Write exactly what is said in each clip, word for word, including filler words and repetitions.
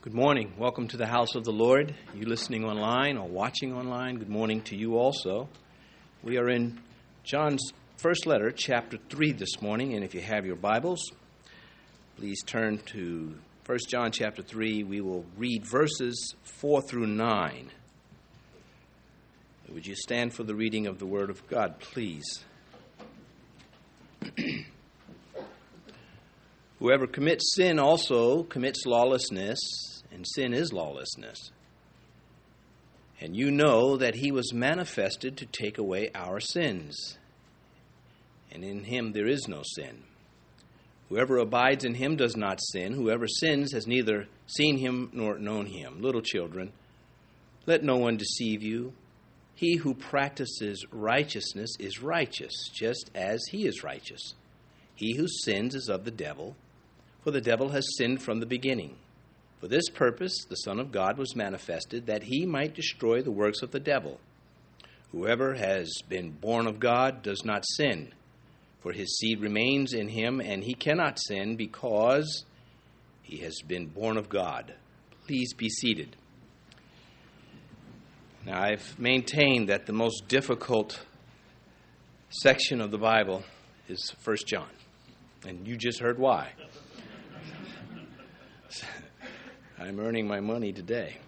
Good morning. Welcome to the house of the Lord. You listening online or watching online, good morning to you also. We are in John's first letter, chapter three this morning, and if you have your Bibles, please turn to First John chapter three. We will read verses four through nine. Would you stand for the reading of the Word of God, please? Whoever commits sin also commits lawlessness, and sin is lawlessness. And you know that he was manifested to take away our sins, and in him there is no sin. Whoever abides in him does not sin. Whoever sins has neither seen him nor known him. Little children, let no one deceive you. He who practices righteousness is righteous, just as he is righteous. He who sins is of the devil, for the devil has sinned from the beginning. For this purpose the Son of God was manifested, that he might destroy the works of the devil. Whoever has been born of God does not sin, for his seed remains in him, and he cannot sin because he has been born of God. Please be seated. Now, I've maintained that the most difficult section of the Bible is First John, and you just heard why. I'm earning my money today.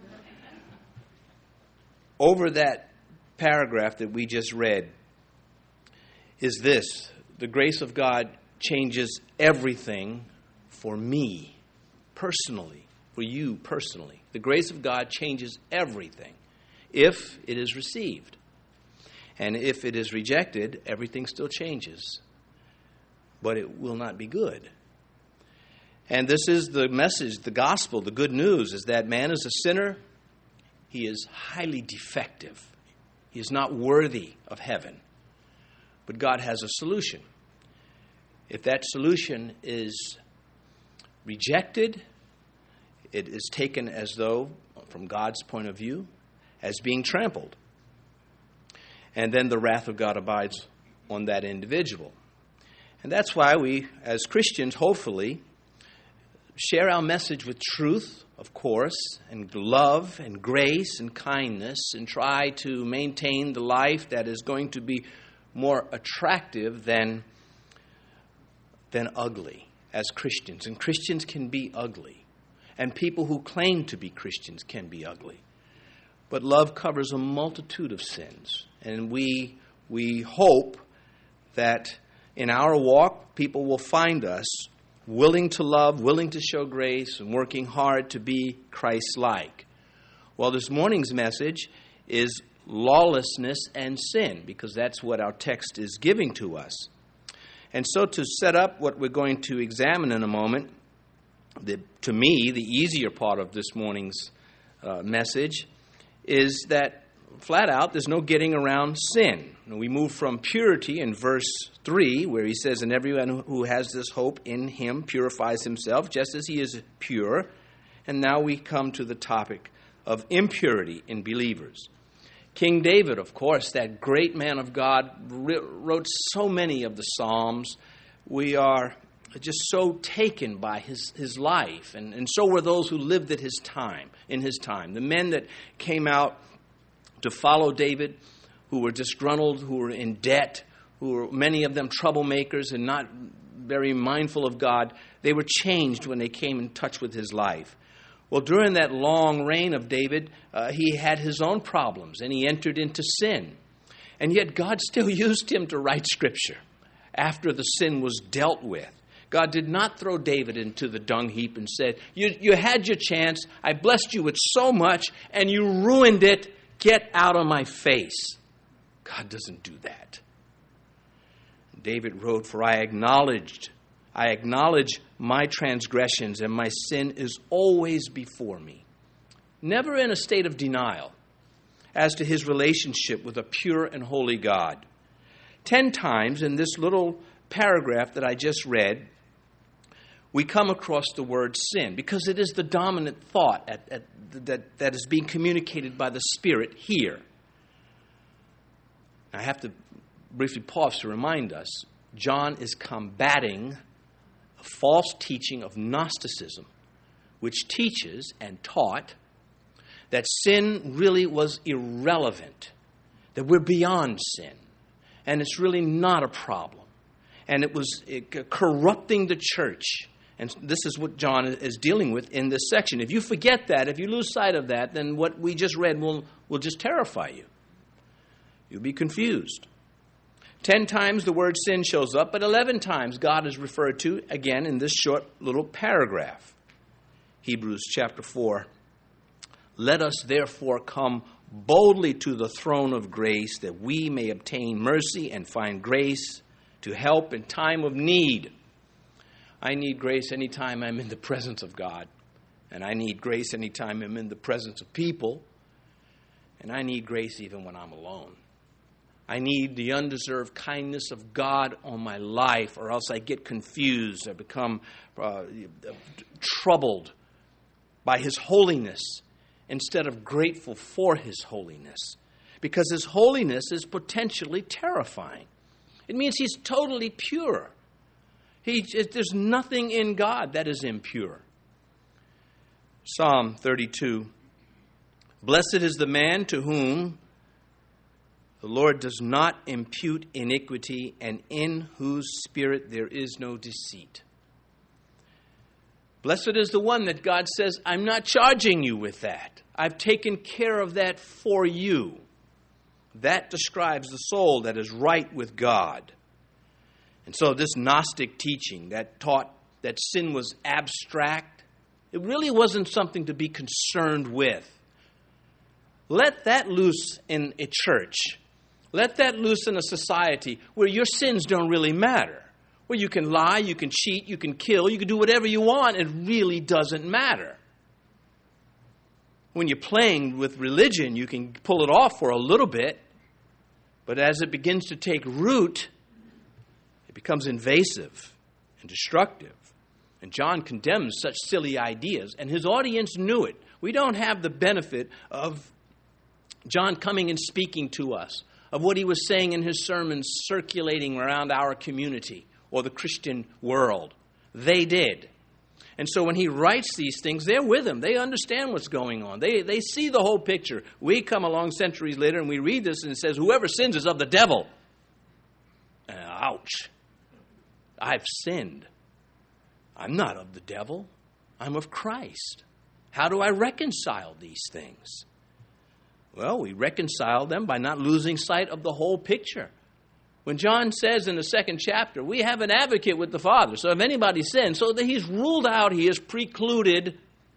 Over that paragraph that we just read is this: the grace of God changes everything for me personally, for you personally. The grace of God changes everything if it is received. And if it is rejected, everything still changes. But it will not be good. And this is the message, the gospel, the good news, is that man is a sinner. He is highly defective. He is not worthy of heaven. But God has a solution. If that solution is rejected, it is taken as though, from God's point of view, as being trampled. And then the wrath of God abides on that individual. And that's why we, as Christians, hopefully, share our message with truth, of course, and love and grace and kindness, and try to maintain the life that is going to be more attractive than, than ugly as Christians. And Christians can be ugly. And people who claim to be Christians can be ugly. But love covers a multitude of sins. And we we hope that in our walk, people will find us willing to love, willing to show grace, and working hard to be Christ-like. Well, this morning's message is lawlessness and sin, because that's what our text is giving to us. And so to set up what we're going to examine in a moment, the, to me, the easier part of this morning's uh, message is that, flat out, there's no getting around sin. And we move from purity in verse three, where he says, and everyone who has this hope in him purifies himself, just as he is pure. And now we come to the topic of impurity in believers. King David, of course, that great man of God, wrote so many of the Psalms. We are just so taken by his, his life, and, and so were those who lived at his time, in his time. The men that came out to follow David, who were disgruntled, who were in debt, who were many of them troublemakers and not very mindful of God, they were changed when they came in touch with his life. Well, during that long reign of David, uh, he had his own problems, and he entered into sin. And yet God still used him to write Scripture after the sin was dealt with. God did not throw David into the dung heap and said, you, you had your chance, I blessed you with so much, and you ruined it. Get out of my face. God doesn't do that. David wrote, for I acknowledged, I acknowledge my transgressions, and my sin is always before me. Never in a state of denial as to his relationship with a pure and holy God. Ten times in this little paragraph that I just read, we come across the word sin, because it is the dominant thought at, at, that, that is being communicated by the Spirit here. I have to briefly pause to remind us, John is combating a false teaching of Gnosticism, which teaches and taught that sin really was irrelevant, that we're beyond sin, and it's really not a problem. And it was corrupting the church. And this is what John is dealing with in this section. If you forget that, if you lose sight of that, then what we just read will, will just terrify you. You'll be confused. Ten times the word sin shows up, but eleven times God is referred to again in this short little paragraph. Hebrews chapter four. Let us therefore come boldly to the throne of grace, that we may obtain mercy and find grace to help in time of need. I need grace anytime I'm in the presence of God. And I need grace anytime I'm in the presence of people. And I need grace even when I'm alone. I need the undeserved kindness of God on my life, or else I get confused. I become uh, troubled by His holiness instead of grateful for His holiness. Because His holiness is potentially terrifying. It means He's totally pure. He, there's nothing in God that is impure. Psalm thirty-two. Blessed is the man to whom the Lord does not impute iniquity, and in whose spirit there is no deceit. Blessed is the one that God says, I'm not charging you with that. I've taken care of that for you. That describes the soul that is right with God. And so this Gnostic teaching that taught that sin was abstract, it really wasn't something to be concerned with. Let that loose in a church. Let that loose in a society where your sins don't really matter. Where you can lie, you can cheat, you can kill, you can do whatever you want. It really doesn't matter. When you're playing with religion, you can pull it off for a little bit. But as it begins to take root, it becomes invasive and destructive. And John condemns such silly ideas, and his audience knew it. We don't have the benefit of John coming and speaking to us, of what he was saying in his sermons circulating around our community or the Christian world. They did. And so when he writes these things, they're with him. They understand what's going on. They, they see the whole picture. We come along centuries later and we read this and it says, whoever sins is of the devil. Uh, ouch. I've sinned. I'm not of the devil. I'm of Christ. How do I reconcile these things? Well, we reconcile them by not losing sight of the whole picture. When John says in the second chapter, we have an advocate with the Father. So if anybody sins, so that he's ruled out, he has precluded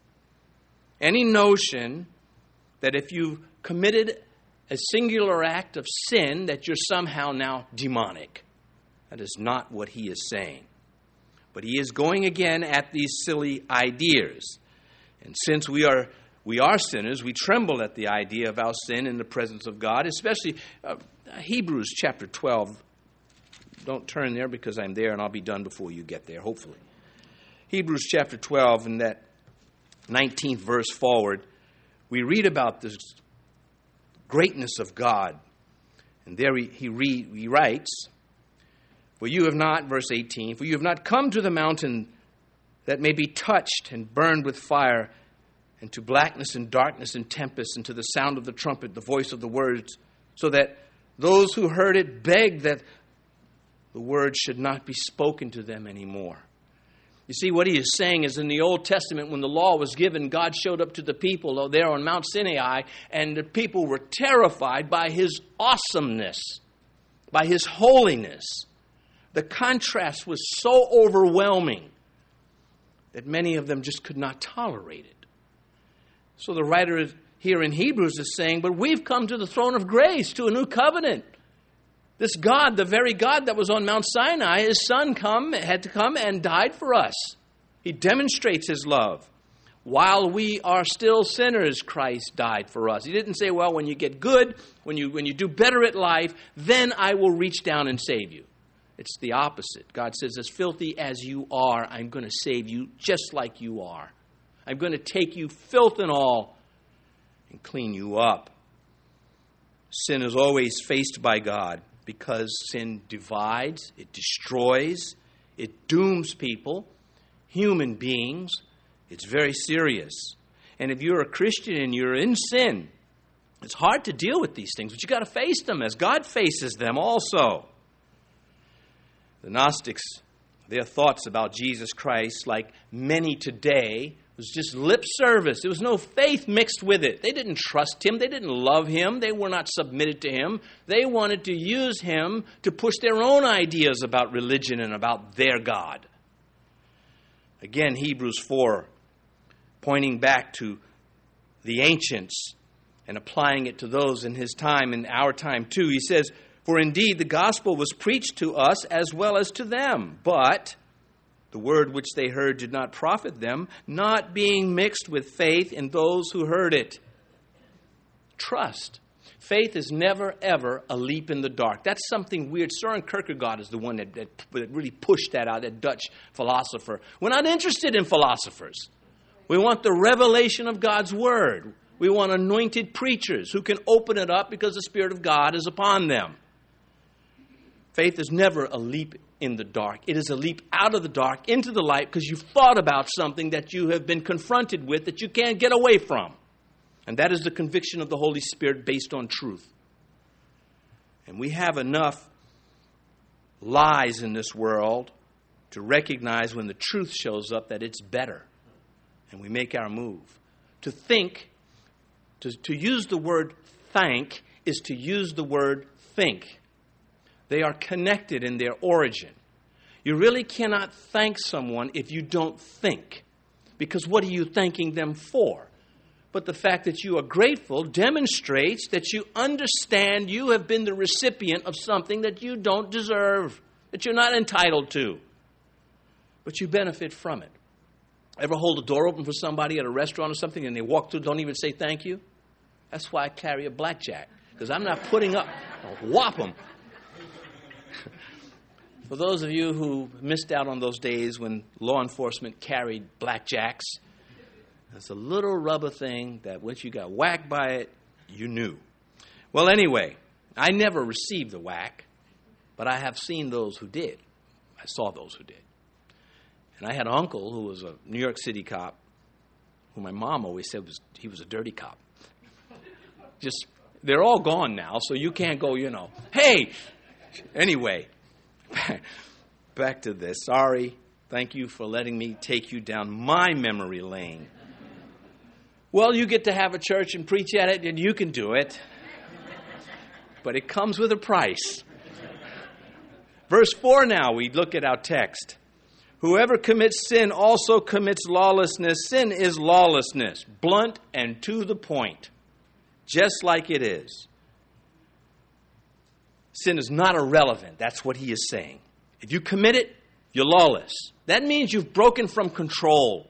any notion that if you've committed a singular act of sin, that you're somehow now demonic. That is not what he is saying. But he is going again at these silly ideas. And since we are we are sinners, we tremble at the idea of our sin in the presence of God, especially uh, Hebrews chapter twelve. Don't turn there because I'm there and I'll be done before you get there, hopefully. Hebrews chapter twelve, in that nineteenth verse forward, we read about this greatness of God. And there he, he, re, he writes, For you have not, verse eighteen, for you have not come to the mountain that may be touched and burned with fire, and to blackness and darkness and tempest, and to the sound of the trumpet, the voice of the words, so that those who heard it begged that the word should not be spoken to them anymore. You see, what he is saying is in the Old Testament, when the law was given, God showed up to the people there on Mount Sinai, and the people were terrified by his awesomeness, by his holiness. The contrast was so overwhelming that many of them just could not tolerate it. So the writer here in Hebrews is saying, but we've come to the throne of grace, to a new covenant. This God, the very God that was on Mount Sinai, his son come, had to come and died for us. He demonstrates his love. While we are still sinners, Christ died for us. He didn't say, well, when you get good, when you, when you do better at life, then I will reach down and save you. It's the opposite. God says, as filthy as you are, I'm going to save you just like you are. I'm going to take you, filth and all, and clean you up. Sin is always faced by God because sin divides, it destroys, it dooms people, human beings. It's very serious. And if you're a Christian and you're in sin, it's hard to deal with these things, but you got to face them as God faces them also. The Gnostics, their thoughts about Jesus Christ, like many today, was just lip service. There was no faith mixed with it. They didn't trust him. They didn't love him. They were not submitted to him. They wanted to use him to push their own ideas about religion and about their God. Again, Hebrews four, pointing back to the ancients and applying it to those in his time and our time too. He says, "For indeed the gospel was preached to us as well as to them, but the word which they heard did not profit them, not being mixed with faith in those who heard it." Trust. Faith is never, ever a leap in the dark. That's something weird. Søren Kierkegaard is the one that, that, that really pushed that out, that Dutch philosopher. We're not interested in philosophers. We want the revelation of God's word. We want anointed preachers who can open it up because the Spirit of God is upon them. Faith is never a leap in the dark. It is a leap out of the dark into the light because you've thought about something that you have been confronted with that you can't get away from. And that is the conviction of the Holy Spirit based on truth. And we have enough lies in this world to recognize when the truth shows up that it's better. And we make our move. To think, to, to use the word thank is to use the word think. They are connected in their origin. You really cannot thank someone if you don't think. Because what are you thanking them for? But the fact that you are grateful demonstrates that you understand you have been the recipient of something that you don't deserve, that you're not entitled to. But you benefit from it. Ever hold a door open for somebody at a restaurant or something and they walk through, don't even say thank you? That's why I carry a blackjack. Because I'm not putting up, I'll whop them. For those of you who missed out on those days when law enforcement carried blackjacks, it's a little rubber thing that once you got whacked by it, you knew. Well, anyway, I never received the whack, but I have seen those who did. I saw those who did. And I had an uncle who was a New York City cop, who my mom always said was he was a dirty cop. Just, they're all gone now, so you can't go, you know, hey! Anyway, back to this. Sorry. Thank you for letting me take you down my memory lane. Well, you get to have a church and preach at it, and you can do it. But it comes with a price. Verse four now, we look at our text. Whoever commits sin also commits lawlessness. Sin is lawlessness, blunt and to the point, just like it is. Sin is not irrelevant. That's what he is saying. If you commit it, you're lawless. That means you've broken from control.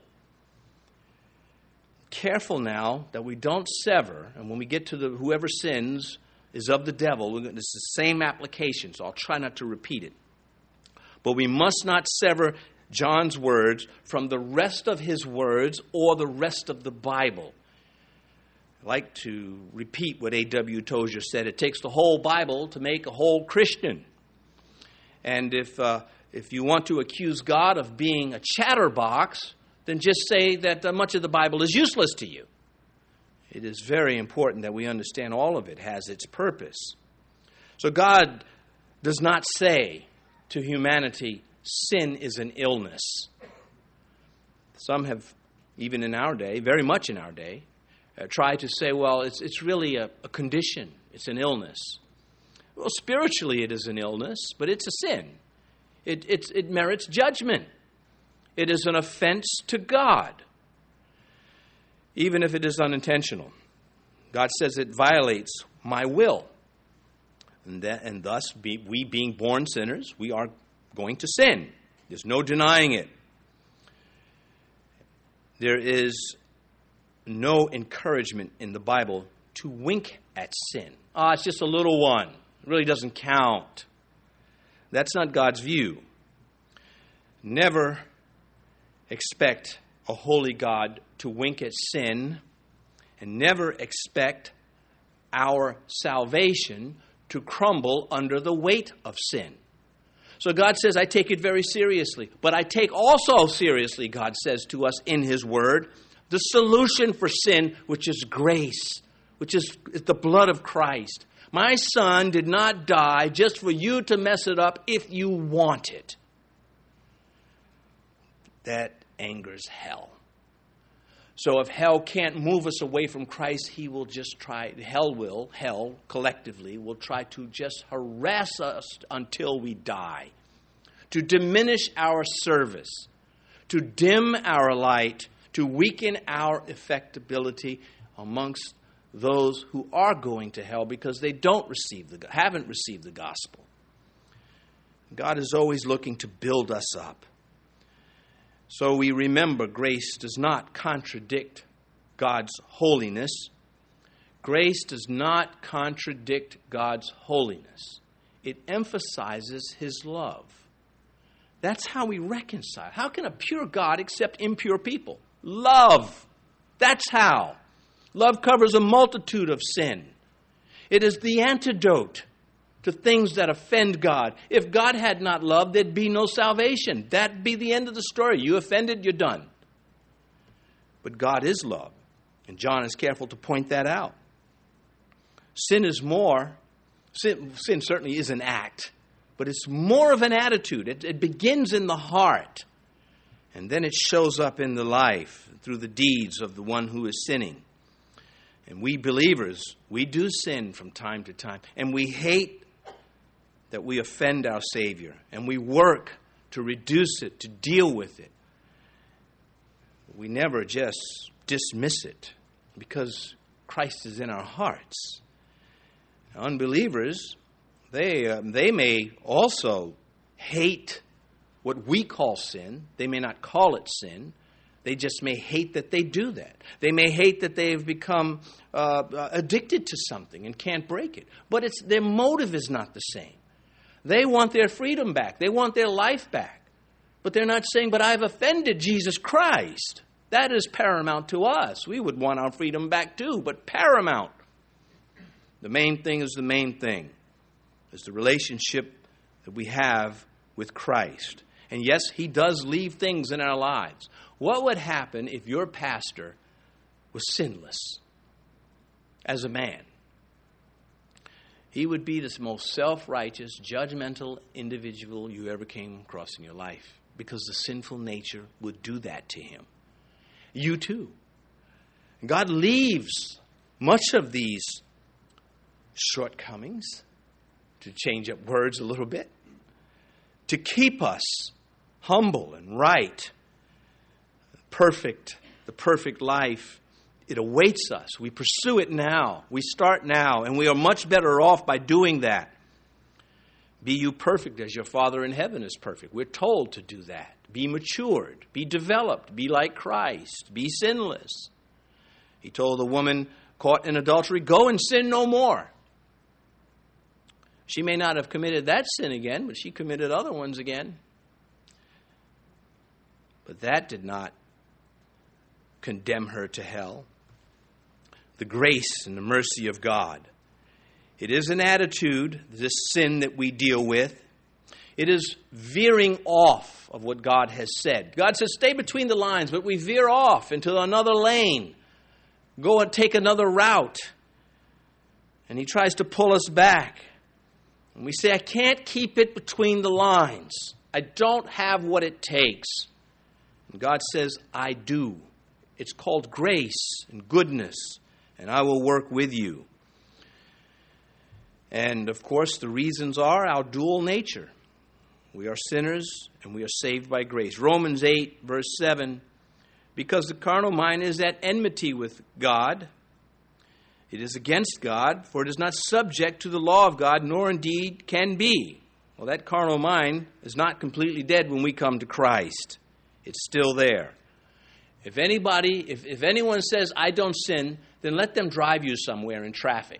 Careful now that we don't sever, and when we get to the whoever sins is of the devil, it's the same application, so I'll try not to repeat it. But we must not sever John's words from the rest of his words or the rest of the Bible. I like to repeat what A W Tozer said. It takes the whole Bible to make a whole Christian. And if uh, if you want to accuse God of being a chatterbox, then just say that uh, much of the Bible is useless to you. It is very important that we understand all of it has its purpose. So God does not say to humanity, sin is an illness. Some have, even in our day, very much in our day, uh, tried to say, well, it's it's really a, a condition. It's an illness. Well, spiritually it is an illness, but it's a sin. It, it, it merits judgment. It is an offense to God, even if it is unintentional. God says it violates my will. And, that, and thus, be, we being born sinners, we are going to sin. There's no denying it. There is no encouragement in the Bible to wink at sin. Ah, oh, it's just a little one. It really doesn't count. That's not God's view. Never expect a holy God to wink at sin, and never expect our salvation to crumble under the weight of sin. So God says, I take it very seriously. But I take also seriously, God says to us in His Word, the solution for sin, which is grace, which is, is the blood of Christ. My Son did not die just for you to mess it up if you want it. That angers hell. So if hell can't move us away from Christ, he will just try, hell will, hell collectively will try to just harass us until we die, to diminish our service, to dim our light, to weaken our effectability amongst those who are going to hell because they don't receive the, haven't received the gospel. God is always looking to build us up. So we remember grace does not contradict God's holiness. Grace does not contradict God's holiness. It emphasizes His love. That's how we reconcile. How can a pure God accept impure people? Love. That's how. Love covers a multitude of sin. It is the antidote to things that offend God. If God had not loved, there'd be no salvation. That'd be the end of the story. You offended, you're done. But God is love. And John is careful to point that out. Sin is more. Sin, sin certainly is an act. But it's more of an attitude. It, it begins in the heart. And then it shows up in the life through the deeds of the one who is sinning. And we believers, we do sin from time to time. And we hate that we offend our Savior, and we work to reduce it, to deal with it. We never just dismiss it because Christ is in our hearts. Unbelievers, they, uh, they may also hate what we call sin. They may not call it sin. They just may hate that they do that. They may hate that they've become uh, addicted to something and can't break it. But it's, their motive is not the same. They want their freedom back. They want their life back. But they're not saying, but I've offended Jesus Christ. That is paramount to us. We would want our freedom back too, but paramount. The main thing is the main thing. It's the relationship that we have with Christ. And yes, He does leave things in our lives. What would happen if your pastor was sinless as a man? He would be the most self-righteous, judgmental individual you ever came across in your life because the sinful nature would do that to him. You too. God leaves much of these shortcomings, to change up words a little bit, to keep us humble and right, perfect, the perfect life. It awaits us. We pursue it now. We start now, and we are much better off by doing that. Be you perfect as your Father in heaven is perfect. We're told to do that. Be matured. Be developed. Be like Christ. Be sinless. He told the woman caught in adultery, go and sin no more. She may not have committed that sin again, but she committed other ones again. But that did not condemn her to hell. The grace and the mercy of God. It is an attitude, this sin that we deal with. It is veering off of what God has said. God says, stay between the lines, but we veer off into another lane. Go and take another route. And He tries to pull us back. And we say, I can't keep it between the lines. I don't have what it takes. And God says, I do. It's called grace and goodness, and I will work with you. And, of course, the reasons are our dual nature. We are sinners, and we are saved by grace. Romans eight, verse seven, because the carnal mind is at enmity with God. It is against God, for it is not subject to the law of God, nor indeed can be. Well, that carnal mind is not completely dead when we come to Christ. It's still there. If anybody, if, if anyone says, I don't sin, then let them drive you somewhere in traffic.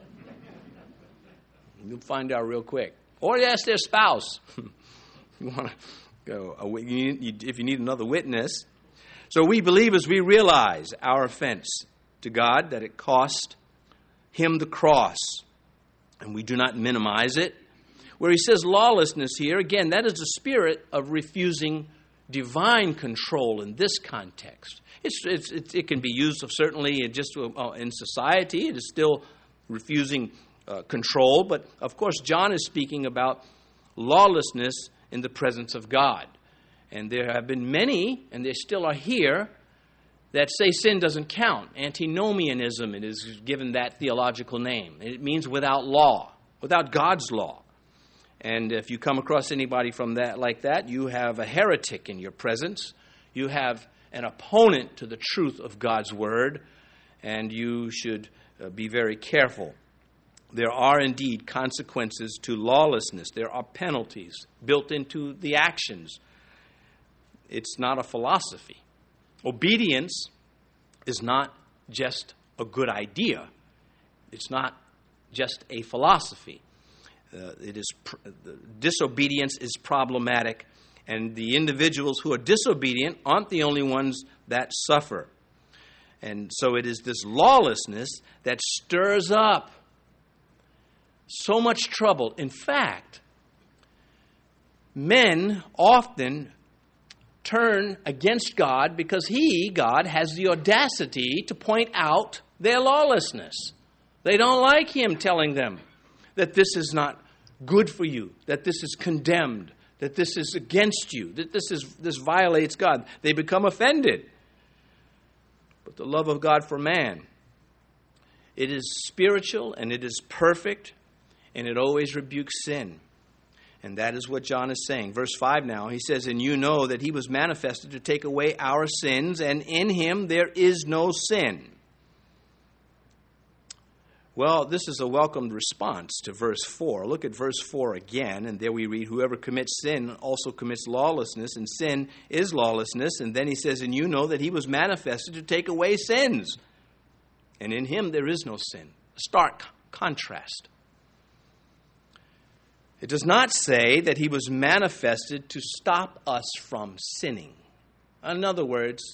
You'll find out real quick. Or you ask their spouse. You want to go, if you need another witness. So we believers, we realize our offense to God, that it cost Him the cross. And we do not minimize it. Where he says lawlessness here, again, that is the spirit of refusing divine control in this context. It's, it's, it, it can be used of certainly just uh, in society. It is still refusing uh, control. But, of course, John is speaking about lawlessness in the presence of God. And there have been many, and they still are here, that say sin doesn't count. Antinomianism, it is given that theological name. It means without law, without God's law. And if you come across anybody from that like that, you have a heretic in your presence. You have an opponent to the truth of God's word, and you should uh, be very careful. There are indeed consequences to lawlessness. There are penalties built into the actions. It's not a philosophy. Obedience is not just a good idea. It's not just a philosophy. Uh, it is pr- disobedience is problematic, and the individuals who are disobedient aren't the only ones that suffer. And so it is this lawlessness that stirs up so much trouble. In fact, men often turn against God because He, God, has the audacity to point out their lawlessness. They don't like Him telling them that this is not good for you, that this is condemned, that this is against you, that this is this violates God. They become offended. But the love of God for man, it is spiritual and it is perfect, and it always rebukes sin. And that is what John is saying. Verse five now, he says, "And you know that He was manifested to take away our sins, and in Him there is no sin." Well, this is a welcomed response to verse four. Look at verse four again, and there we read, "Whoever commits sin also commits lawlessness, and sin is lawlessness." And then he says, "And you know that He was manifested to take away sins, and in Him there is no sin." A stark contrast. It does not say that He was manifested to stop us from sinning. In other words,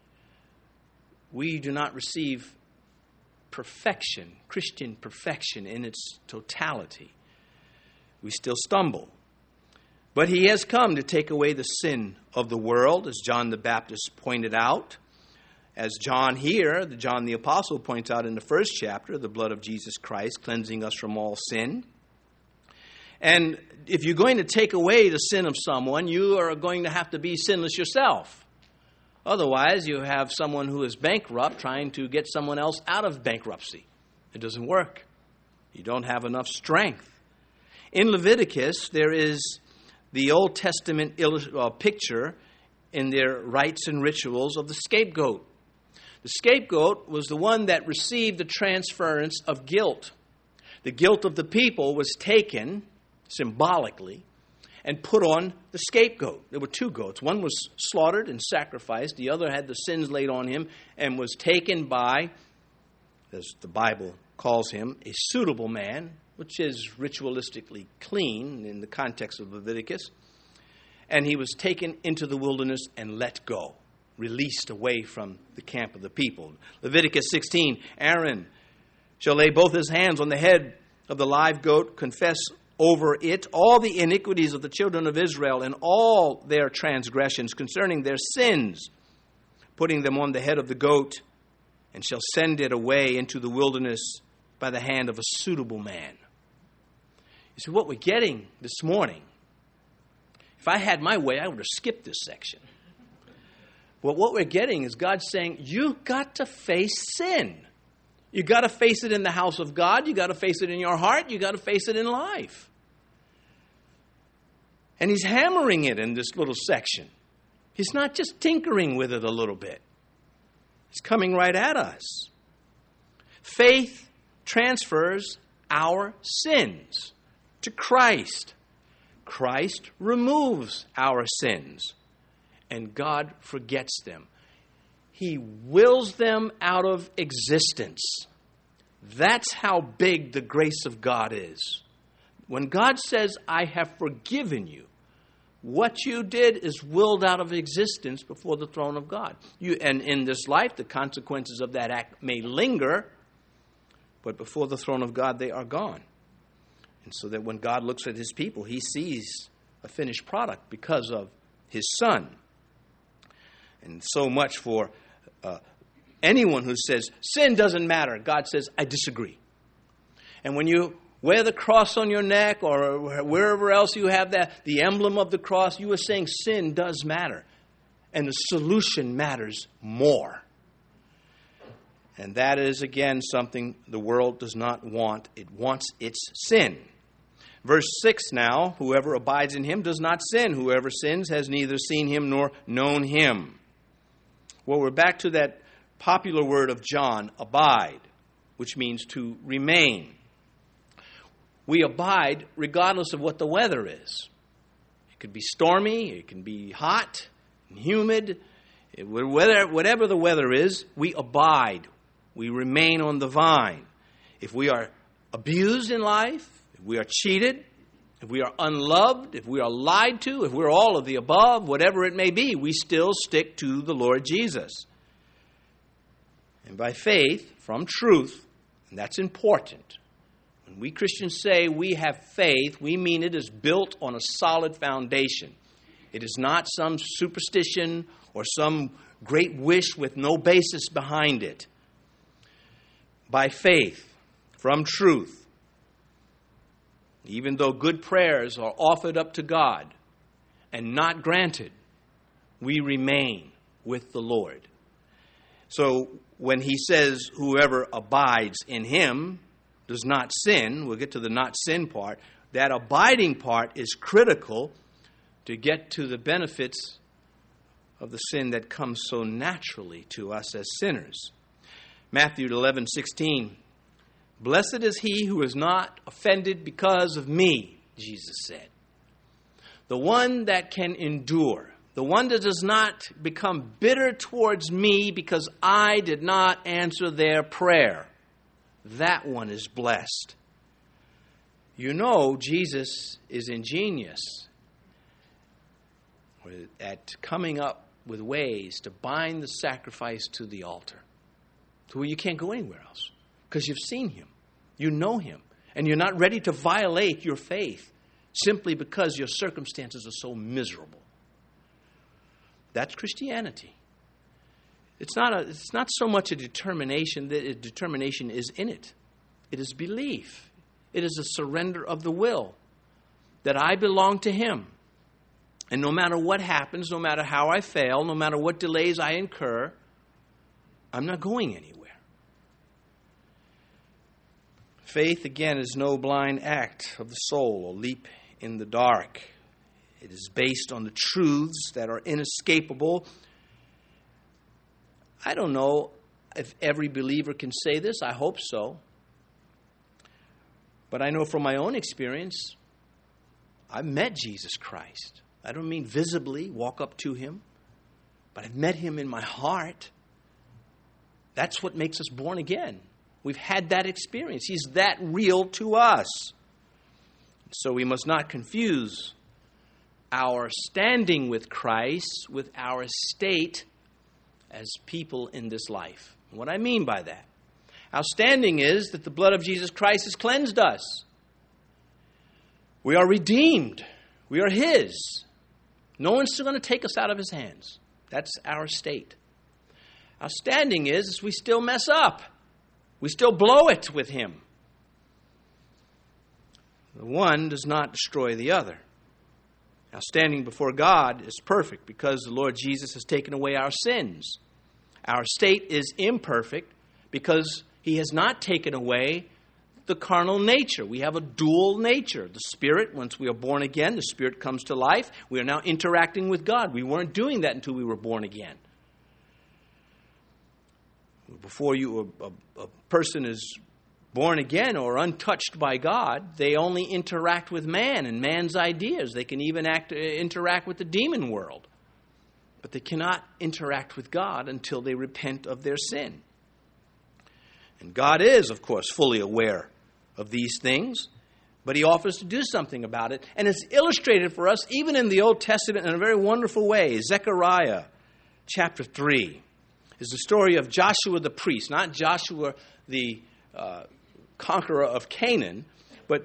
we do not receive perfection, Christian perfection in its totality. We still stumble. But He has come to take away the sin of the world, as John the Baptist pointed out. As John here, John the Apostle points out in the first chapter, the blood of Jesus Christ cleansing us from all sin. And if you're going to take away the sin of someone, you are going to have to be sinless yourself. Otherwise, you have someone who is bankrupt trying to get someone else out of bankruptcy. It doesn't work. You don't have enough strength. In Leviticus, there is the Old Testament illust- uh, picture in their rites and rituals of the scapegoat. The scapegoat was the one that received the transference of guilt. The guilt of the people was taken symbolically and put on the scapegoat. There were two goats. One was slaughtered and sacrificed. The other had the sins laid on him and was taken by, as the Bible calls him, a suitable man, which is ritualistically clean in the context of Leviticus. And he was taken into the wilderness and let go, released away from the camp of the people. Leviticus sixteen, Aaron shall lay both his hands on the head of the live goat, confess over it all the iniquities of the children of Israel and all their transgressions concerning their sins, putting them on the head of the goat, and shall send it away into the wilderness by the hand of a suitable man. You see, what we're getting this morning, if I had my way, I would have skipped this section. But what we're getting is God saying, you've got to face sin. You've got to face it in the house of God. You've got to face it in your heart. You've got to face it in life. And He's hammering it in this little section. He's not just tinkering with it a little bit. He's coming right at us. Faith transfers our sins to Christ. Christ removes our sins, and God forgets them. He wills them out of existence. That's how big the grace of God is. When God says, I have forgiven you, what you did is willed out of existence before the throne of God. You, and in this life, the consequences of that act may linger, but before the throne of God, they are gone. And so that when God looks at his people, he sees a finished product because of his Son. And so much for uh, anyone who says, sin doesn't matter. God says, I disagree. And when you wear the cross on your neck or wherever else you have that, the emblem of the cross, you are saying sin does matter. And the solution matters more. And that is, again, something the world does not want. It wants its sin. Verse six now, whoever abides in him does not sin. Whoever sins has neither seen him nor known him. Well, we're back to that popular word of John, abide, which means to remain. We abide regardless of what the weather is. It could be stormy, it can be hot and humid. It, whether, whatever the weather is, we abide. We remain on the vine. If we are abused in life, if we are cheated, if we are unloved, if we are lied to, if we're all of the above, whatever it may be, we still stick to the Lord Jesus. And by faith, from truth, and that's important. When we Christians say we have faith, we mean it is built on a solid foundation. It is not some superstition or some great wish with no basis behind it. By faith, from truth, even though good prayers are offered up to God and not granted, we remain with the Lord. So when he says whoever abides in him does not sin, we'll get to the not sin part, that abiding part is critical to get to the benefits of the sin that comes so naturally to us as sinners. Matthew eleven sixteen, blessed is he who is not offended because of me, Jesus said. The one that can endure, the one that does not become bitter towards me because I did not answer their prayer. That one is blessed. You know, Jesus is ingenious at coming up with ways to bind the sacrifice to the altar, to where you can't go anywhere else, because you've seen him, you know him, and you're not ready to violate your faith simply because your circumstances are so miserable. That's Christianity. It's not a, it's not so much a determination that a determination is in it. It is belief. It is a surrender of the will that I belong to him. And no matter what happens, no matter how I fail, no matter what delays I incur, I'm not going anywhere. Faith, again, is no blind act of the soul or leap in the dark. It is based on the truths that are inescapable. I don't know if every believer can say this. I hope so. But I know from my own experience, I've met Jesus Christ. I don't mean visibly walk up to him, but I've met him in my heart. That's what makes us born again. We've had that experience. He's that real to us. So we must not confuse our standing with Christ with our state as people in this life. What I mean by that, our standing is that the blood of Jesus Christ has cleansed us. We are redeemed. We are his. No one's going to take us out of his hands. That's our state. Our standing is, is we still mess up. We still blow it with him. The one does not destroy the other. Our standing before God is perfect because the Lord Jesus has taken away our sins. Our state is imperfect because he has not taken away the carnal nature. We have a dual nature. The Spirit, once we are born again, the Spirit comes to life. We are now interacting with God. We weren't doing that until we were born again. Before you, a, a person is born again or untouched by God, they only interact with man and man's ideas. They can even act, interact with the demon world. But they cannot interact with God until they repent of their sin. And God is, of course, fully aware of these things, but he offers to do something about it. And it's illustrated for us even in the Old Testament in a very wonderful way. Zechariah chapter three is the story of Joshua the priest, not Joshua the uh, conqueror of Canaan, but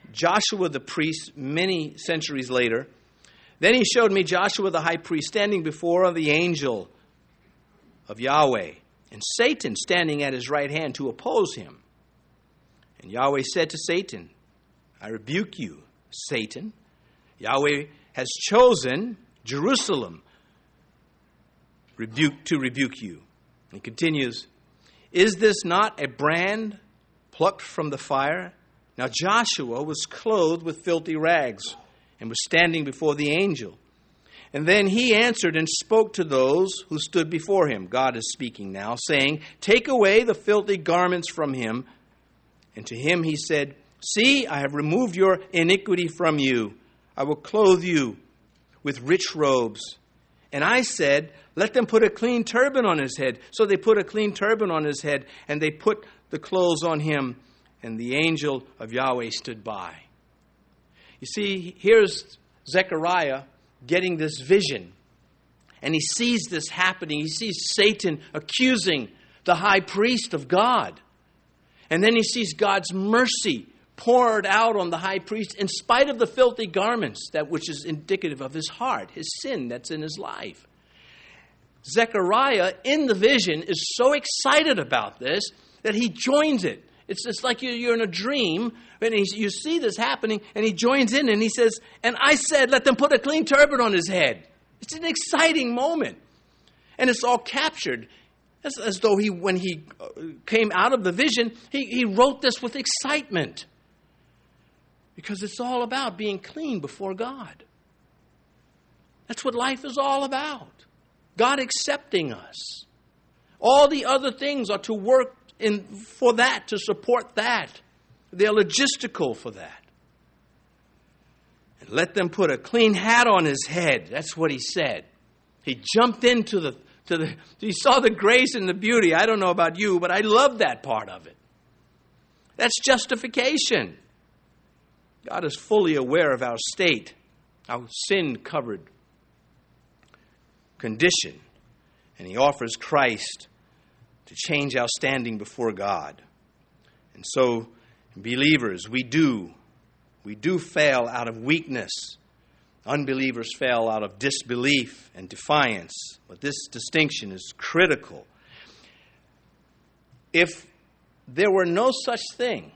Joshua the priest many centuries later. Then he showed me Joshua the high priest standing before the angel of Yahweh, and Satan standing at his right hand to oppose him. And Yahweh said to Satan, I rebuke you, Satan. Yahweh has chosen Jerusalem rebuke, to rebuke you. He continues, is this not a brand plucked from the fire? Now Joshua was clothed with filthy rags and was standing before the angel. And then he answered and spoke to those who stood before him. God is speaking now, saying, take away the filthy garments from him. And to him he said, see, I have removed your iniquity from you. I will clothe you with rich robes. And I said, let them put a clean turban on his head. So they put a clean turban on his head, and they put the clothes on him. And the angel of Yahweh stood by. You see, here's Zechariah getting this vision. And he sees this happening. He sees Satan accusing the high priest of God. And then he sees God's mercy poured out on the high priest in spite of the filthy garments, that which is indicative of his heart, his sin that's in his life. Zechariah, in the vision, is so excited about this that he joins it. It's just like you're in a dream, and you see this happening, and he joins in, and he says, and I said, let them put a clean turban on his head. It's an exciting moment. And it's all captured as, as though he, when he came out of the vision, he, he wrote this with excitement. Because it's all about being clean before God. That's what life is all about. God accepting us. All the other things are to work in for that, to support that. They're logistical for that. And let them put a clean hat on his head. That's what he said. He jumped into the, to the, he saw the grace and the beauty. I don't know about you, but I love that part of it. That's justification. God is fully aware of our state, our sin-covered condition, and he offers Christ to change our standing before God. And so, believers, we do, we do fail out of weakness. Unbelievers fail out of disbelief and defiance. But this distinction is critical. If there were no such thing,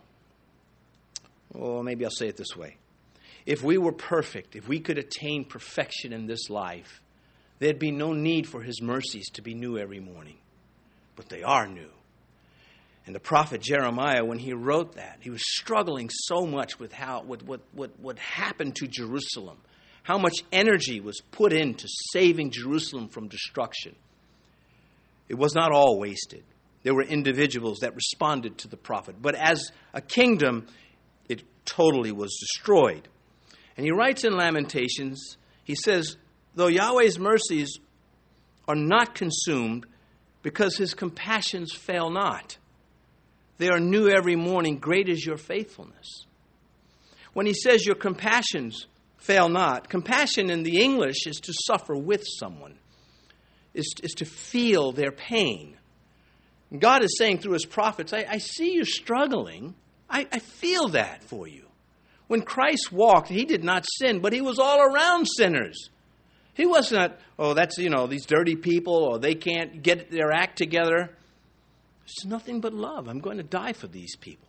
or maybe I'll say it this way. If we were perfect, if we could attain perfection in this life, there'd be no need for his mercies to be new every morning. But they are new. And the prophet Jeremiah, when he wrote that, he was struggling so much with how with what, what, what happened to Jerusalem. How much energy was put into saving Jerusalem from destruction. It was not all wasted. There were individuals that responded to the prophet. But as a kingdom, it totally was destroyed. And he writes in Lamentations, he says, though Yahweh's mercies are not consumed, because his compassions fail not. They are new every morning. Great is your faithfulness. When he says your compassions fail not, compassion in the English is to suffer with someone, is, is to feel their pain. And God is saying through his prophets, I, I see you struggling. I, I feel that for you. When Christ walked, he did not sin, but he was all around sinners. He wasn't, oh, that's, you know, these dirty people, or they can't get their act together. It's nothing but love. I'm going to die for these people.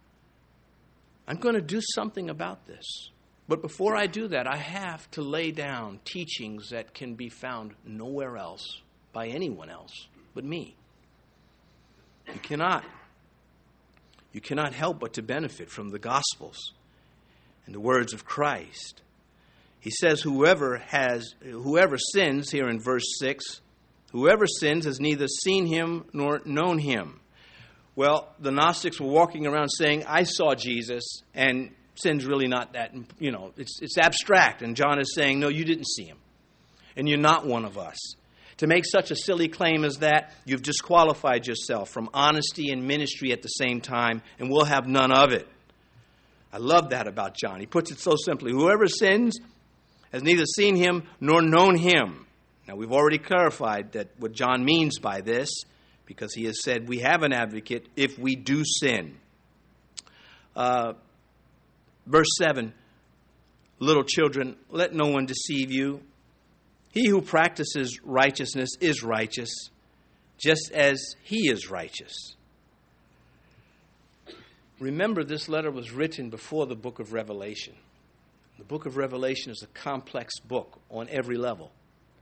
I'm going to do something about this. But before I do that, I have to lay down teachings that can be found nowhere else by anyone else but me. You cannot. You cannot help but to benefit from the Gospels and the words of Christ. He says, whoever has, whoever sins, here in verse six, whoever sins has neither seen him nor known him. Well, the Gnostics were walking around saying, I saw Jesus, and sin's really not that, you know, it's, it's abstract. And John is saying, no, you didn't see him, and you're not one of us. To make such a silly claim as that, you've disqualified yourself from honesty and ministry at the same time, and we'll have none of it. I love that about John. He puts it so simply. Whoever sins has neither seen him nor known him. Now, we've already clarified that what John means by this, because he has said we have an advocate if we do sin. Uh, Verse seven, little children, let no one deceive you. He who practices righteousness is righteous, just as he is righteous. Remember, this letter was written before the book of Revelation. The book of Revelation is a complex book on every level.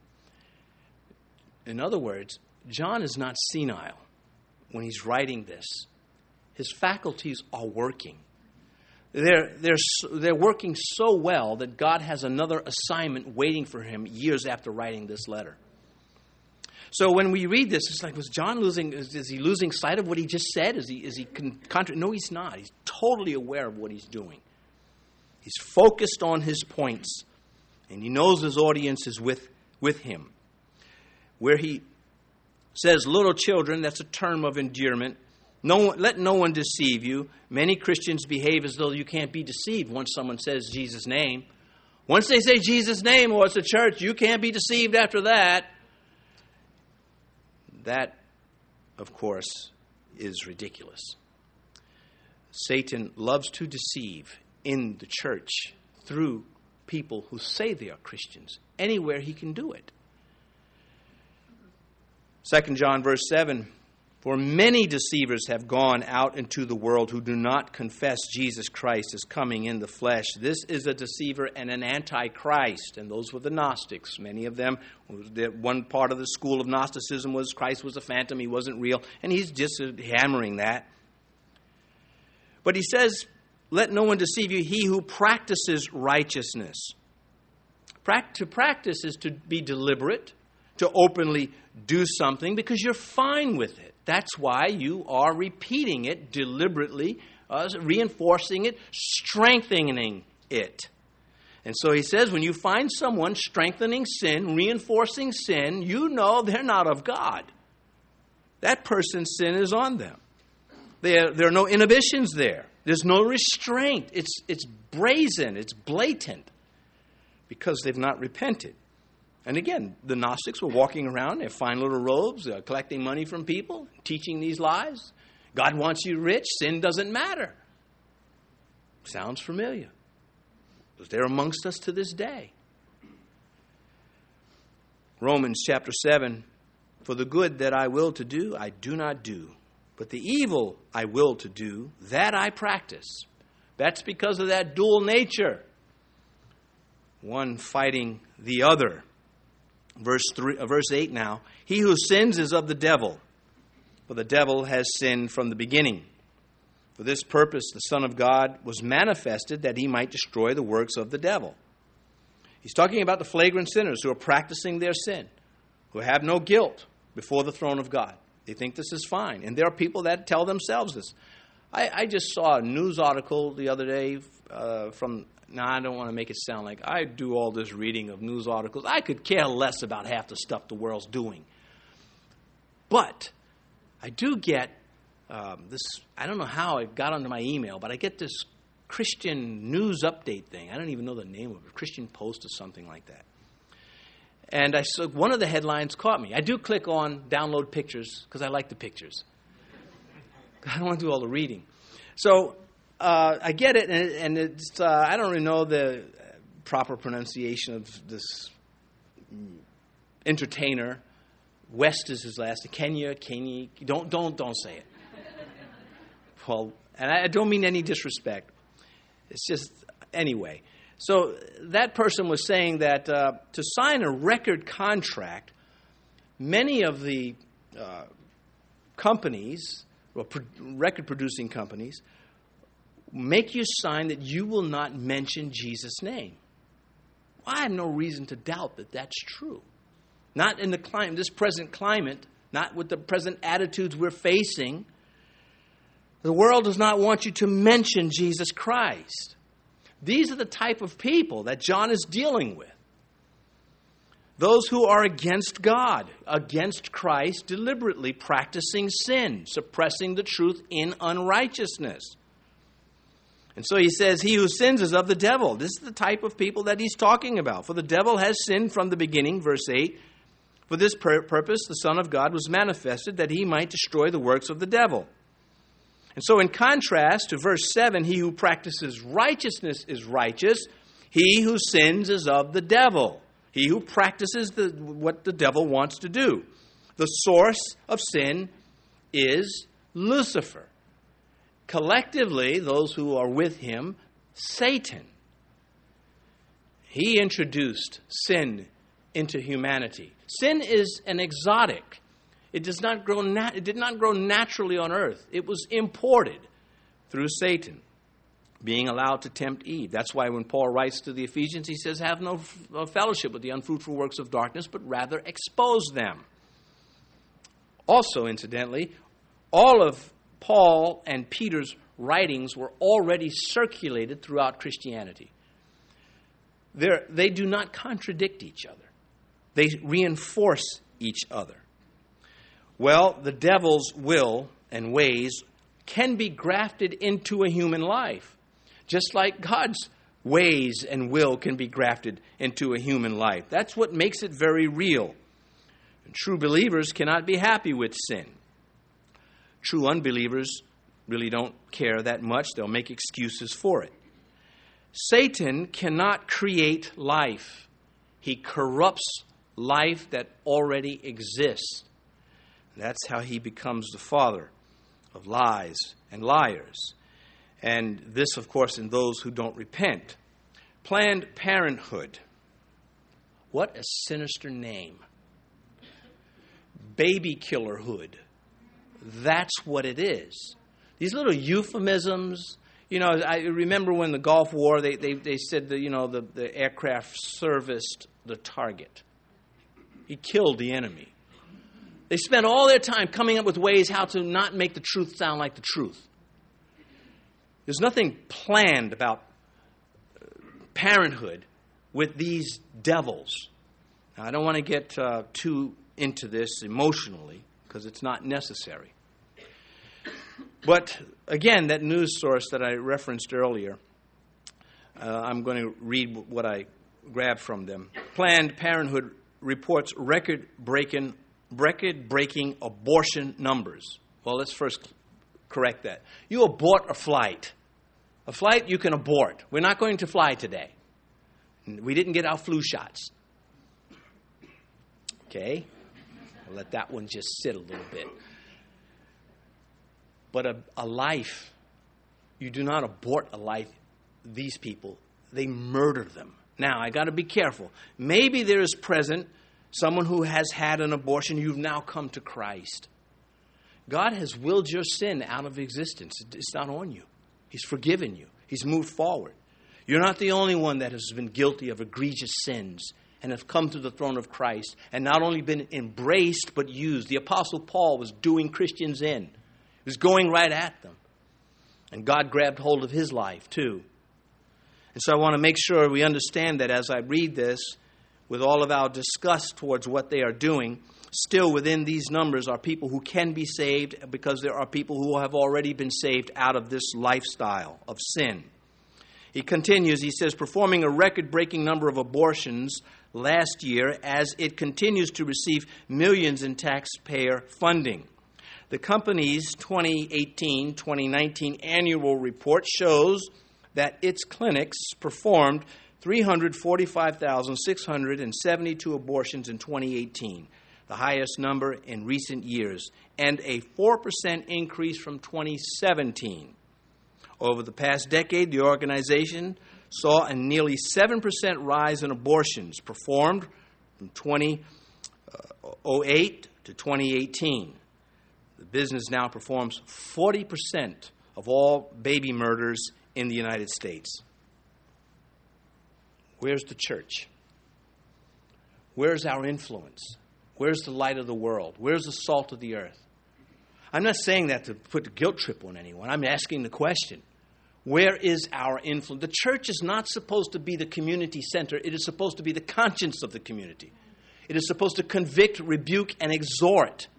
In other words, John is not senile when he's writing this. His faculties are working. They're, they're, they're working so well that God has another assignment waiting for him years after writing this letter. So when we read this, it's like, was John losing, is, is he losing sight of what he just said? Is he, is he con- contra- No, he's not. He's totally aware of what he's doing. He's focused on his points, and he knows his audience is with, with him. Where he says, little children, that's a term of endearment. No one, let no one deceive you. Many Christians behave as though you can't be deceived once someone says Jesus' name. Once they say Jesus' name or it's a church, you can't be deceived after that. That, of course, is ridiculous. Satan loves to deceive in the church through people who say they are Christians, anywhere he can do it. Second John verse seven, for many deceivers have gone out into the world who do not confess Jesus Christ as coming in the flesh. This is a deceiver and an antichrist, and those were the Gnostics. Many of them, one part of the school of Gnosticism was Christ was a phantom, he wasn't real, and he's just hammering that. But he says, let no one deceive you, he who practices righteousness. To practice is to be deliberate, to openly do something because you're fine with it. That's why you are repeating it deliberately, uh, reinforcing it, strengthening it. And so he says, when you find someone strengthening sin, reinforcing sin, you know they're not of God. That person's sin is on them. There, there are no inhibitions there. There's no restraint. It's, it's brazen. It's blatant because they've not repented. And again, the Gnostics were walking around in their fine little robes, uh, collecting money from people, teaching these lies. God wants you rich. Sin doesn't matter. Sounds familiar. Because they're amongst us to this day. Romans chapter seven, for the good that I will to do, I do not do. But the evil I will to do, that I practice. That's because of that dual nature. One fighting the other. Verse three, uh, verse eight now, he who sins is of the devil, for the devil has sinned from the beginning. For this purpose the Son of God was manifested that he might destroy the works of the devil. He's talking about the flagrant sinners who are practicing their sin, who have no guilt before the throne of God. They think this is fine. And there are people that tell themselves this. I, I just saw a news article the other day uh, from... Now, I don't want to make it sound like I do all this reading of news articles. I could care less about half the stuff the world's doing. But I do get um, this, I don't know how it got onto my email, but I get this Christian news update thing. I don't even know the name of it, Christian Post or something like that. And I saw one of the headlines caught me. I do click on download pictures because I like the pictures. I don't want to do all the reading. So... Uh, I get it, and, and it's, uh, I don't really know the proper pronunciation of this entertainer. West is his last name. Kenya, Kenya. Don't, don't, don't say it. Well, and I don't mean any disrespect. It's just, anyway. So that person was saying that uh, to sign a record contract, many of the uh, companies, well, pro- record-producing companies, make you sign that you will not mention Jesus' name. Well, I have no reason to doubt that that's true. Not in the climate, this present climate, not with the present attitudes we're facing. The world does not want you to mention Jesus Christ. These are the type of people that John is dealing with. Those who are against God, against Christ, deliberately practicing sin, suppressing the truth in unrighteousness. And so he says, he who sins is of the devil. This is the type of people that he's talking about. For the devil has sinned from the beginning, verse eight. For this pur- purpose the Son of God was manifested, that he might destroy the works of the devil. And so in contrast to verse seven, he who practices righteousness is righteous. He who sins is of the devil. He who practices the, what the devil wants to do. The source of sin is Lucifer. Collectively, those who are with him, Satan. He introduced sin into humanity. Sin is an exotic. It does not grow nat- it did not grow naturally on earth. It was imported through Satan being allowed to tempt Eve. That's why when Paul writes to the Ephesians, he says, have no f- fellowship with the unfruitful works of darkness, but rather expose them. Also, incidentally, all of Paul and Peter's writings were already circulated throughout Christianity. They're, they do not contradict each other. They reinforce each other. Well, the devil's will and ways can be grafted into a human life, just like God's ways and will can be grafted into a human life. That's what makes it very real. And true believers cannot be happy with sin. True unbelievers really don't care that much. They'll make excuses for it. Satan cannot create life. He corrupts life that already exists. That's how he becomes the father of lies and liars. And this, of course, in those who don't repent. Planned Parenthood. What a sinister name. Baby killerhood. That's what it is. These little euphemisms. You know, I remember when the Gulf War, they, they, they said that, you know, the, the aircraft serviced the target. He killed the enemy. They spent all their time coming up with ways how to not make the truth sound like the truth. There's nothing planned about parenthood with these devils. Now, I don't want to get uh, too into this emotionally because it's not necessary. But again, that news source that I referenced earlier, uh, I'm going to read what I grabbed from them. Planned Parenthood reports record-breaking record-breaking abortion numbers. Well, let's first correct that. You abort a flight. A flight you can abort. We're not going to fly today. We didn't get our flu shots. Okay? I'll let that one just sit a little bit. But a, a life, you do not abort a life. These people, they murder them. Now, I got to be careful. Maybe there is present someone who has had an abortion. You've now come to Christ. God has willed your sin out of existence. It's not on you. He's forgiven you. He's moved forward. You're not the only one that has been guilty of egregious sins and have come to the throne of Christ and not only been embraced but used. The Apostle Paul was doing Christians in. He was going right at them. And God grabbed hold of his life too. And so I want to make sure we understand that as I read this, with all of our disgust towards what they are doing, still within these numbers are people who can be saved because there are people who have already been saved out of this lifestyle of sin. He continues, he says, performing a record-breaking number of abortions last year as it continues to receive millions in taxpayer funding. The company's twenty eighteen twenty nineteen annual report shows that its clinics performed three hundred forty-five thousand six hundred seventy-two abortions in twenty eighteen, the highest number in recent years, and a four percent increase from twenty seventeen. Over the past decade, the organization saw a nearly seven percent rise in abortions performed from two thousand eight to twenty eighteen. The business now performs forty percent of all baby murders in the United States. Where's the church? Where's our influence? Where's the light of the world? Where's the salt of the earth? I'm not saying that to put the guilt trip on anyone. I'm asking the question. Where is our influence? The church is not supposed to be the community center. It is supposed to be the conscience of the community. It is supposed to convict, rebuke, and exhort.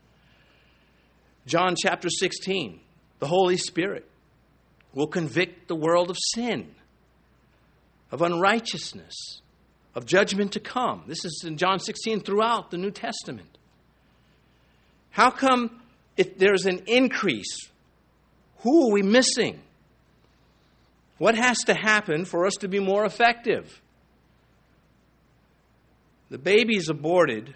John chapter sixteen, the Holy Spirit will convict the world of sin, of unrighteousness, of judgment to come. This is in John sixteen throughout the New Testament. How come if there's an increase Who are we missing? What has to happen for us to be more effective? The babies aborted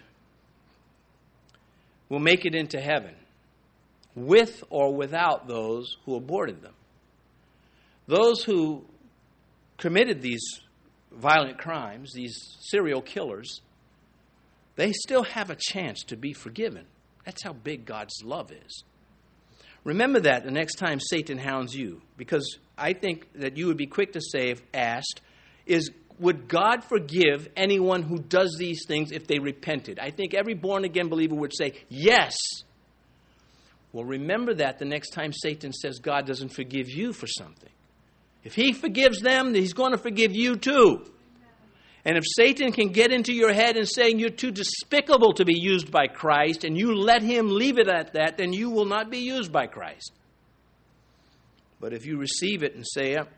will make it into heaven, with or without those who aborted them. Those who committed these violent crimes, these serial killers, they still have a chance to be forgiven. That's how big God's love is. Remember that the next time Satan hounds you, because I think that you would be quick to say, if asked, is, would God forgive anyone who does these things if they repented? I think every born-again believer would say, yes. Well, remember that the next time Satan says God doesn't forgive you for something. If he forgives them, he's going to forgive you too. And if Satan can get into your head and saying you're too despicable to be used by Christ, and you let him leave it at that, then you will not be used by Christ. But if you receive it and say, yep,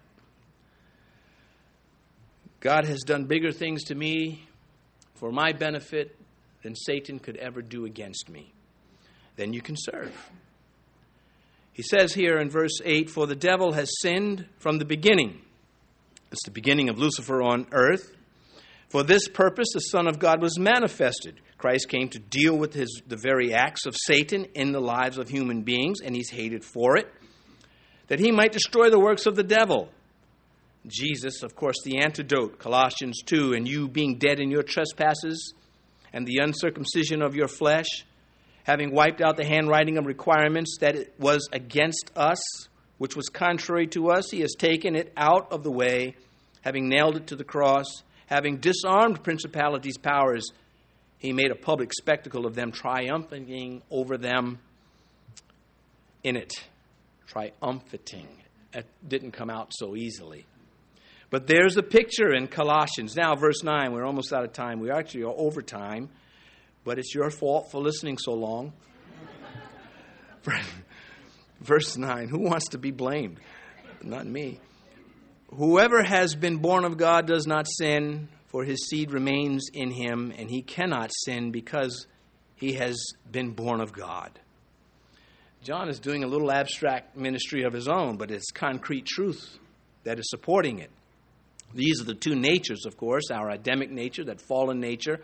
God has done bigger things to me for my benefit than Satan could ever do against me, then you can serve. He says here in verse eight, for the devil has sinned from the beginning. It's the beginning of Lucifer on earth. For this purpose the Son of God was manifested. Christ came to deal with his, the very acts of Satan in the lives of human beings, and he's hated for it, that he might destroy the works of the devil. Jesus, of course, the antidote, Colossians two, and you being dead in your trespasses and the uncircumcision of your flesh, having wiped out the handwriting of requirements that it was against us, which was contrary to us, he has taken it out of the way, having nailed it to the cross, having disarmed principalities, powers, he made a public spectacle of them, triumphing over them in it. Triumphing. It didn't come out so easily. But there's a picture in Colossians. Now, verse nine, we're almost out of time. We actually are over time, but it's your fault for listening so long. Verse nine, who wants to be blamed? Not me. Whoever has been born of God does not sin, for his seed remains in him, and he cannot sin because he has been born of God. John is doing a little abstract ministry of his own, but it's concrete truth that is supporting it. These are the two natures, of course, our Adamic nature, that fallen nature.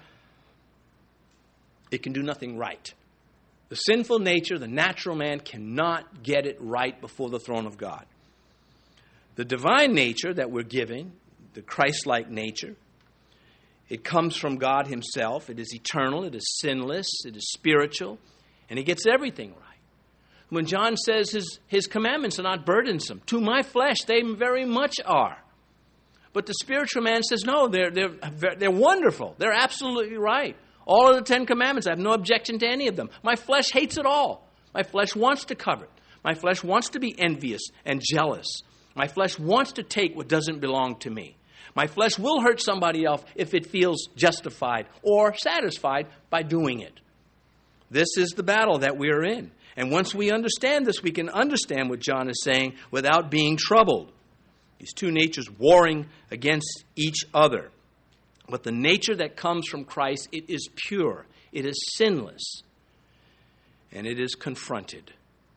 It can do nothing right. The sinful nature, the natural man, cannot get it right before the throne of God. The divine nature that we're giving, the Christ-like nature, it comes from God himself. It is eternal. It is sinless. It is spiritual. And he gets everything right. When John says his, his commandments are not burdensome, to my flesh they very much are. But the spiritual man says, no, they're, they're, they're wonderful. They're absolutely right. All of the Ten Commandments, I have no objection to any of them. My flesh hates it all. My flesh wants to covet. My flesh wants to be envious and jealous. My flesh wants to take what doesn't belong to me. My flesh will hurt somebody else if it feels justified or satisfied by doing it. This is the battle that we are in. And once we understand this, we can understand what John is saying without being troubled. These two natures warring against each other. But the nature that comes from Christ, it is pure. It is sinless. And it is confronted.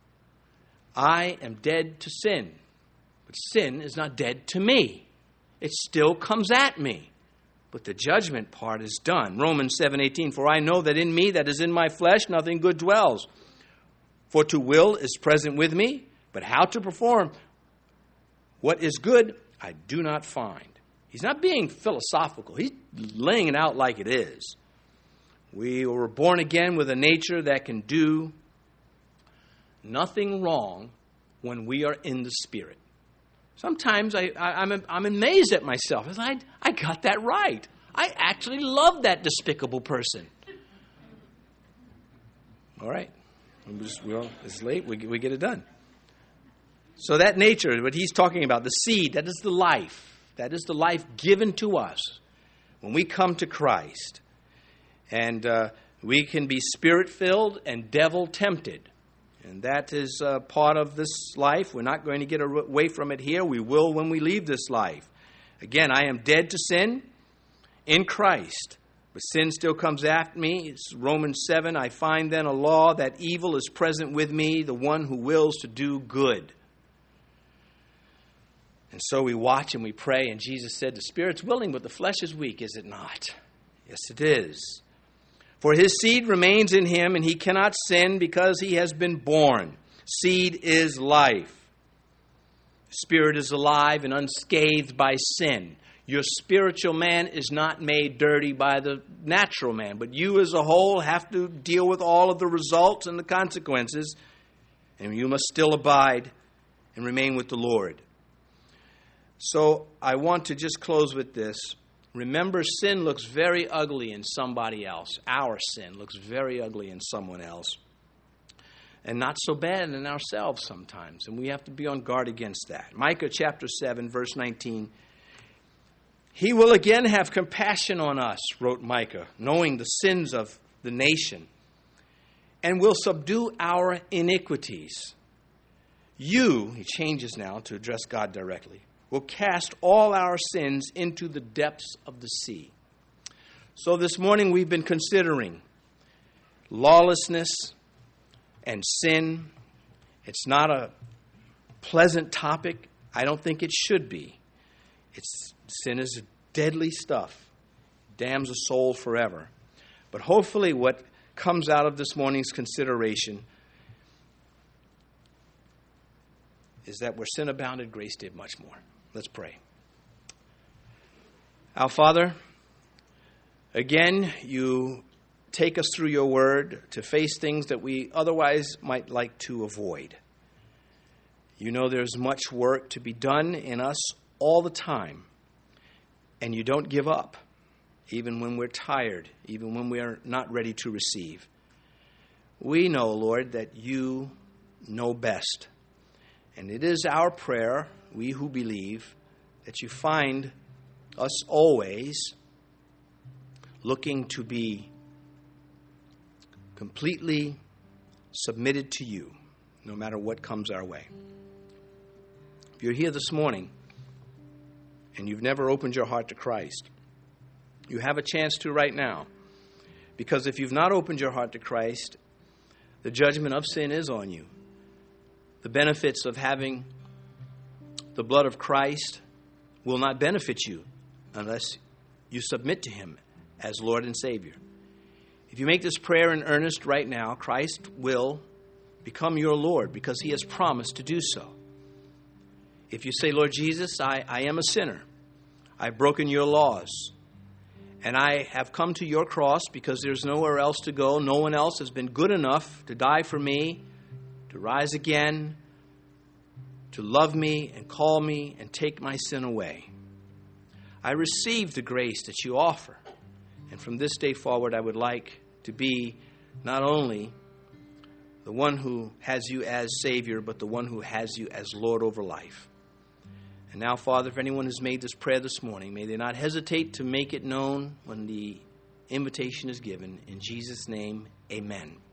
I am dead to sin. But sin is not dead to me. It still comes at me. But the judgment part is done. Romans seven eighteen, for I know that in me, that is in my flesh, nothing good dwells. For to will is present with me, but how to perform what is good, I do not find. He's not being philosophical. He's laying it out like it is. We were born again with a nature that can do nothing wrong when we are in the Spirit. Sometimes I, I, I'm, I'm amazed at myself. I, I got that right. I actually love that despicable person. All right. I'm just, well, it's late. We, we get it done. So that nature, what he's talking about, the seed, that is the life. That is the life given to us when we come to Christ. And uh, we can be spirit-filled and devil-tempted. And that is uh, part of this life. We're not going to get away from it here. We will when we leave this life. Again, I am dead to sin in Christ. But sin still comes after me. It's Romans seven. I find then a law that evil is present with me, the one who wills to do good. And so we watch and we pray, and Jesus said, the spirit's willing, but the flesh is weak, is it not? Yes, it is. For his seed remains in him, and he cannot sin because he has been born. Seed is life. The spirit is alive and unscathed by sin. Your spiritual man is not made dirty by the natural man, but you as a whole have to deal with all of the results and the consequences, and you must still abide and remain with the Lord. So I want to just close with this. Remember, sin looks very ugly in somebody else. Our sin looks very ugly in someone else. And not so bad in ourselves sometimes. And we have to be on guard against that. Micah chapter seven, verse nineteen. He will again have compassion on us, wrote Micah, knowing the sins of the nation, and will subdue our iniquities. You, he changes now to address God directly, will cast all our sins into the depths of the sea. So this morning we've been considering lawlessness and sin. It's not a pleasant topic. I don't think it should be. It's sin is deadly stuff. Damns a soul forever. But hopefully what comes out of this morning's consideration is that where sin abounded, grace did much more. Let's pray. Our Father, again, you take us through your word to face things that we otherwise might like to avoid. You know there's much work to be done in us all the time, and you don't give up, even when we're tired, even when we are not ready to receive. We know, Lord, that you know best, and it is our prayer, we who believe, that you find us always looking to be completely submitted to you, no matter what comes our way. If you're here this morning and you've never opened your heart to Christ, you have a chance to right now. Because if you've not opened your heart to Christ, the judgment of sin is on you. The benefits of having the blood of Christ will not benefit you unless you submit to him as Lord and Savior. If you make this prayer in earnest right now, Christ will become your Lord because he has promised to do so. If you say, Lord Jesus, I, I am a sinner. I've broken your laws. And I have come to your cross because there's nowhere else to go. No one else has been good enough to die for me, to rise again, to love me and call me and take my sin away. I receive the grace that you offer. And from this day forward, I would like to be not only the one who has you as Savior, but the one who has you as Lord over life. And now, Father, if anyone has made this prayer this morning, may they not hesitate to make it known when the invitation is given. In Jesus' name, amen.